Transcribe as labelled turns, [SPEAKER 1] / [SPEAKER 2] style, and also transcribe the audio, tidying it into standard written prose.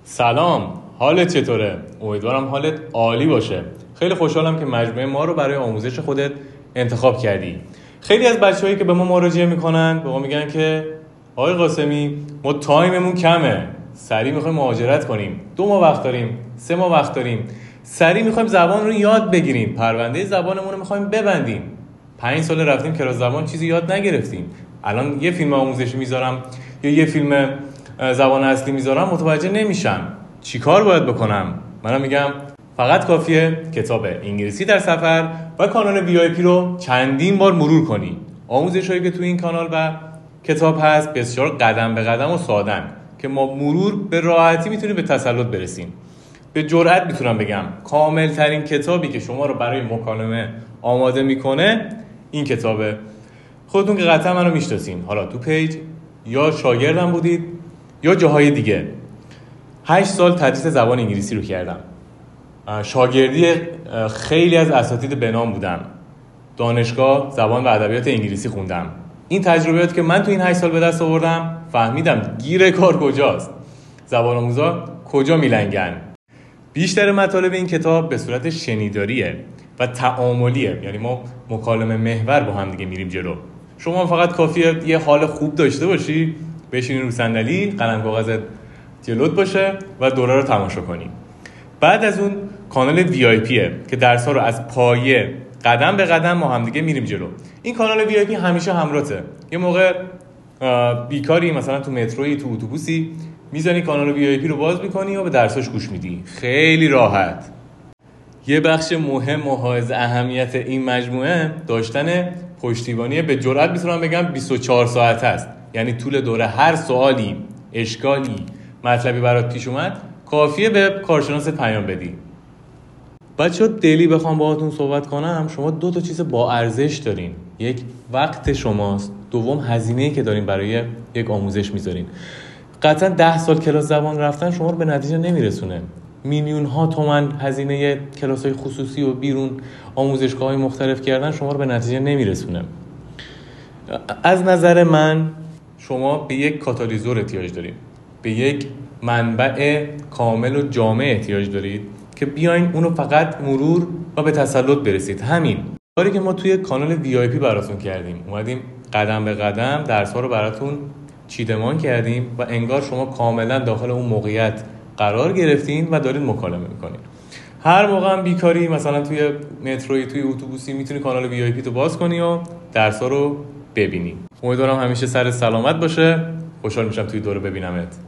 [SPEAKER 1] سلام، حالت چطوره؟ امیدوارم حالت عالی باشه. خیلی خوشحالم که مجموعه ما رو برای آموزش خودت انتخاب کردی. خیلی از بچه‌هایی که به ما مراجعه میکنن به ما میگن که آقای قاسمی ما تایممون کمه، سریع میخوایم مهاجرت کنیم، 2 ماه وقت داریم، 3 ماه وقت داریم، سریع میخوایم زبان رو یاد بگیریم، پرونده زبانمون رو میخوایم ببندیم. 5 سال رفتیم کلاس زبان چیزی یاد نگرفتیم. الان یه فیلم آموزشی میذارم یا یه فیلم زبان اصلی میذارم متوجه نمیشم. چی کار باید بکنم؟ منم میگم فقط کافیه کتاب انگلیسی در سفر و کانال VIP رو چندین بار مرور کنی. آموزشایی که تو این کانال و کتاب هست بسیار قدم به قدم و سادن که ما مرور به راحتی میتونیم به تسلط برسیم. به جرئت میتونم بگم کامل ترین کتابی که شما رو برای مکالمه آماده میکنه این کتابه. خودتون که قطعا منو میشناسین، حالا تو پیج یا شاگردم بودید یا جاهای دیگه. 8 سال تدریس زبان انگلیسی رو کردم. شاگردی خیلی از اساتید بنام بودم. دانشگاه زبان و ادبیات انگلیسی خوندم. این تجربیات که من تو این 8 سال به دست آوردم فهمیدم گیر کار کجاست. زبان آموزا کجا میلنگن. بیشتر مطالب این کتاب به صورت شنیداریه و تعاملیه، یعنی ما مکالمه محور با هم دیگه میریم جلو. شما فقط کافیه یه حال خوب داشته باشی، بشینی رو صندلی، قلم کاغذت جلوت باشه و دوره رو تماشا کنی. بعد از اون کانال VIPه که درس‌ها رو از پایه قدم به قدم ما هم دیگه میریم جلو. این کانال VIP همیشه همراهته. یه موقع بیکاری مثلا تو متروی، تو اتوبوسی، میزنی کانال VIP رو باز میکنی و به درساش گوش میدی. خیلی راحت. یه بخش مهم و حائز اهمیت این مجموعه داشتن پشتیبانی به جرئت میتونم بگم 24 ساعت است. یعنی طول دوره هر سوالی، اشکالی، مطلبی برات پیش اومد کافیه به کارشناست پیام بدی. بچه‌ها دلی بخوام باهاتون صحبت کنم، شما 2 تا چیز با ارزش دارین. یک، وقت شماست. دوم، هزینه‌ای که دارین برای یک آموزش میذارین. قطعا 10 سال کلاس زبان رفتن شما رو به نتیجه نمیرسونه. میلیون ها تومان هزینه کلاس‌های خصوصی و بیرون آموزشگاه‌های مختلف کردن شما رو به نتیجه نمیرسونه. از نظر من شما به یک کاتالیزور احتیاج دارید. به یک منبع کامل و جامع احتیاج دارید که بیاین اونو فقط مرور و به تسلط برسید. همین کاری که ما توی کانال VIP براتون کردیم. اومدیم قدم به قدم درس‌ها رو براتون چیدمان کردیم و انگار شما کاملا داخل اون موقعیت قرار گرفتین و دارین مکالمه میکنین. هر موقع هم بیکاری مثلا توی متروی، توی اتوبوسی، میتونی کانال VIP تو باز کنی و درس‌ها رو ببینی. امیدوارم همیشه سر سلامت باشه. خوشحال میشم توی دوره ببینمت.